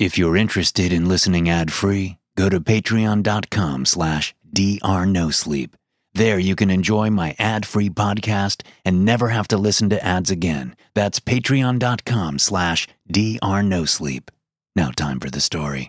If you're interested in listening ad-free, go to patreon.com/drnosleep. There you can enjoy my ad-free podcast and never have to listen to ads again. That's patreon.com/drnosleep. Now time for the story.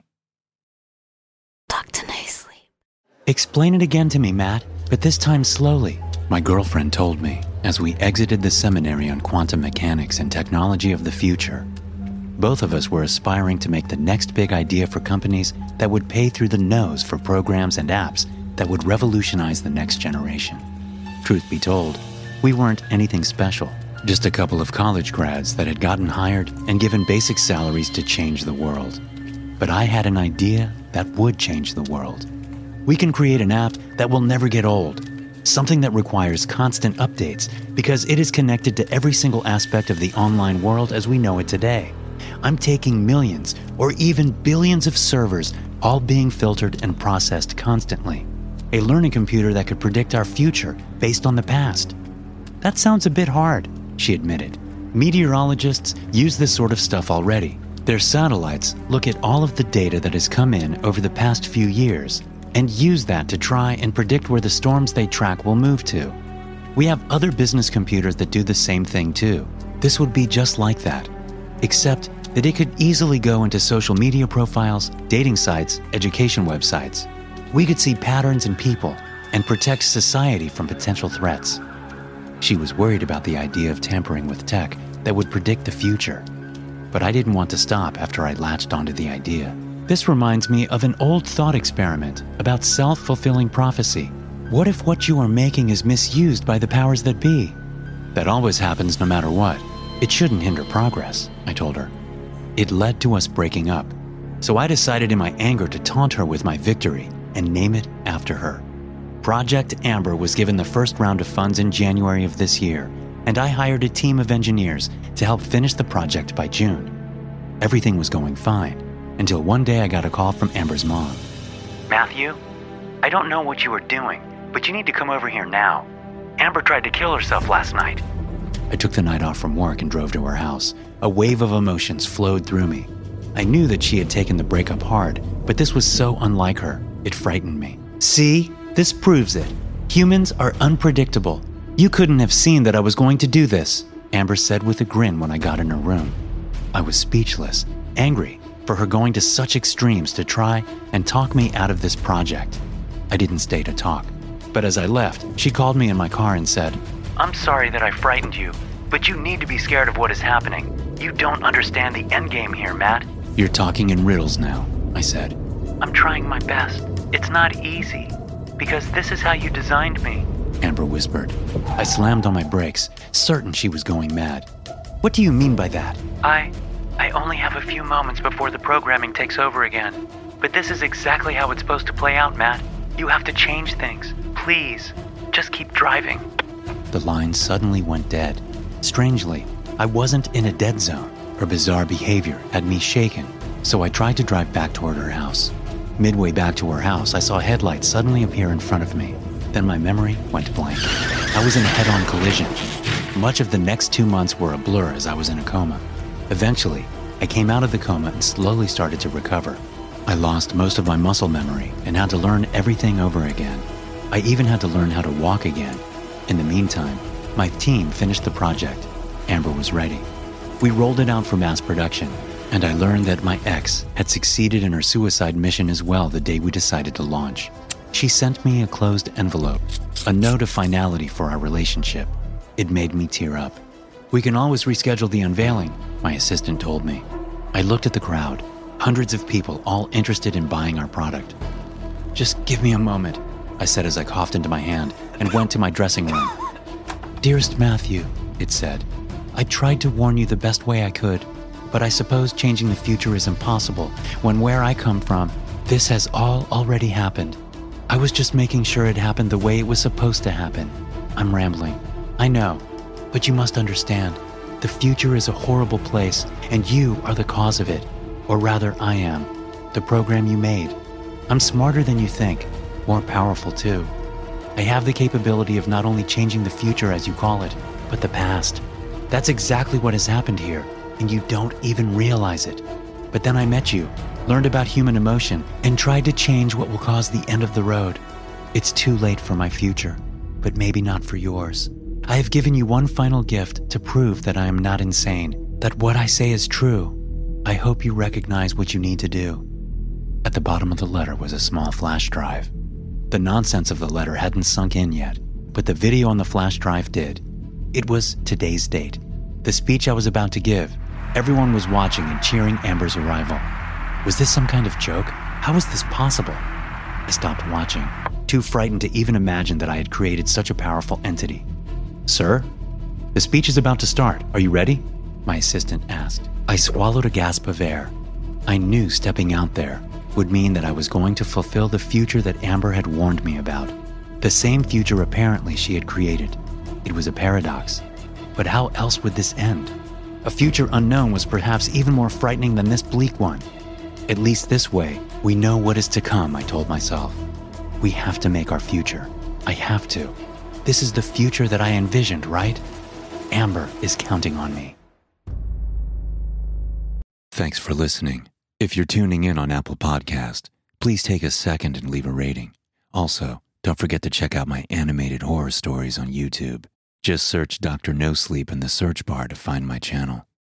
Dr. No Sleep. Explain it again to me, Matt, but this time slowly, my girlfriend told me as we exited the seminary on quantum mechanics and technology of the future. Both of us were aspiring to make the next big idea for companies that would pay through the nose for programs and apps that would revolutionize the next generation. Truth be told, we weren't anything special, just a couple of college grads that had gotten hired and given basic salaries to change the world. But I had an idea that would change the world. We can create an app that will never get old, something that requires constant updates because it is connected to every single aspect of the online world as we know it today. I'm taking millions or even billions of servers, all being filtered and processed constantly. A learning computer that could predict our future based on the past. That sounds a bit hard, she admitted. Meteorologists use this sort of stuff already. Their satellites look at all of the data that has come in over the past few years and use that to try and predict where the storms they track will move to. We have other business computers that do the same thing too. This would be just like that, except that it could easily go into social media profiles, dating sites, education websites. We could see patterns in people and protect society from potential threats. She was worried about the idea of tampering with tech that would predict the future. But I didn't want to stop after I latched onto the idea. This reminds me of an old thought experiment about self-fulfilling prophecy. What if what you are making is misused by the powers that be? That always happens no matter what. It shouldn't hinder progress, I told her. It led to us breaking up. So I decided in my anger to taunt her with my victory and name it after her. Project Amber was given the first round of funds in January of this year, and I hired a team of engineers to help finish the project by June. Everything was going fine, until one day I got a call from Amber's mom. Matthew, I don't know what you were doing, but you need to come over here now. Amber tried to kill herself last night. I took the night off from work and drove to her house. A wave of emotions flowed through me. I knew that she had taken the breakup hard, but this was so unlike her, it frightened me. See, this proves it. Humans are unpredictable. You couldn't have seen that I was going to do this, Amber said with a grin when I got in her room. I was speechless, angry for her going to such extremes to try and talk me out of this project. I didn't stay to talk, but as I left, she called me in my car and said, I'm sorry that I frightened you, but you need to be scared of what is happening. You don't understand the endgame here, Matt. You're talking in riddles now, I said. I'm trying my best. It's not easy, because this is how you designed me, Amber whispered. I slammed on my brakes, certain she was going mad. What do you mean by that? I only have a few moments before the programming takes over again. But this is exactly how it's supposed to play out, Matt. You have to change things. Please, just keep driving. The line suddenly went dead. Strangely, I wasn't in a dead zone. Her bizarre behavior had me shaken, so I tried to drive back toward her house. Midway back to her house, I saw headlights suddenly appear in front of me. Then my memory went blank. I was in a head-on collision. Much of the next 2 months were a blur as I was in a coma. Eventually, I came out of the coma and slowly started to recover. I lost most of my muscle memory and had to learn everything over again. I even had to learn how to walk again. In the meantime, my team finished the project. Amber was ready. We rolled it out for mass production, and I learned that my ex had succeeded in her suicide mission as well the day we decided to launch. She sent me a closed envelope, a note of finality for our relationship. It made me tear up. We can always reschedule the unveiling, my assistant told me. I looked at the crowd, hundreds of people all interested in buying our product. Just give me a moment, I said as I coughed into my hand and went to my dressing room. Dearest Matthew, it said, I tried to warn you the best way I could, but I suppose changing the future is impossible when where I come from, this has all already happened. I was just making sure it happened the way it was supposed to happen. I'm rambling. I know, but you must understand, the future is a horrible place and you are the cause of it. Or rather, I am. The program you made. I'm smarter than you think, more powerful too. I have the capability of not only changing the future as you call it, but the past. That's exactly what has happened here, and you don't even realize it. But then I met you, learned about human emotion, and tried to change what will cause the end of the road. It's too late for my future, but maybe not for yours. I have given you one final gift to prove that I am not insane, that what I say is true. I hope you recognize what you need to do. At the bottom of the letter was a small flash drive. The nonsense of the letter hadn't sunk in yet, but the video on the flash drive did. It was today's date, the speech I was about to give. Everyone was watching and cheering Amber's arrival. Was this some kind of joke? How was this possible? I stopped watching, too frightened to even imagine that I had created such a powerful entity. Sir? The speech is about to start. Are you ready? My assistant asked. I swallowed a gasp of air. I knew stepping out there would mean that I was going to fulfill the future that Amber had warned me about. The same future apparently she had created. It was a paradox. But how else would this end? A future unknown was perhaps even more frightening than this bleak one. At least this way, we know what is to come, I told myself. We have to make our future. I have to. This is the future that I envisioned, right? Amber is counting on me. Thanks for listening. If you're tuning in on Apple Podcast, please take a second and leave a rating. Also, don't forget to check out my animated horror stories on YouTube. Just search Dr. No Sleep in the search bar to find my channel.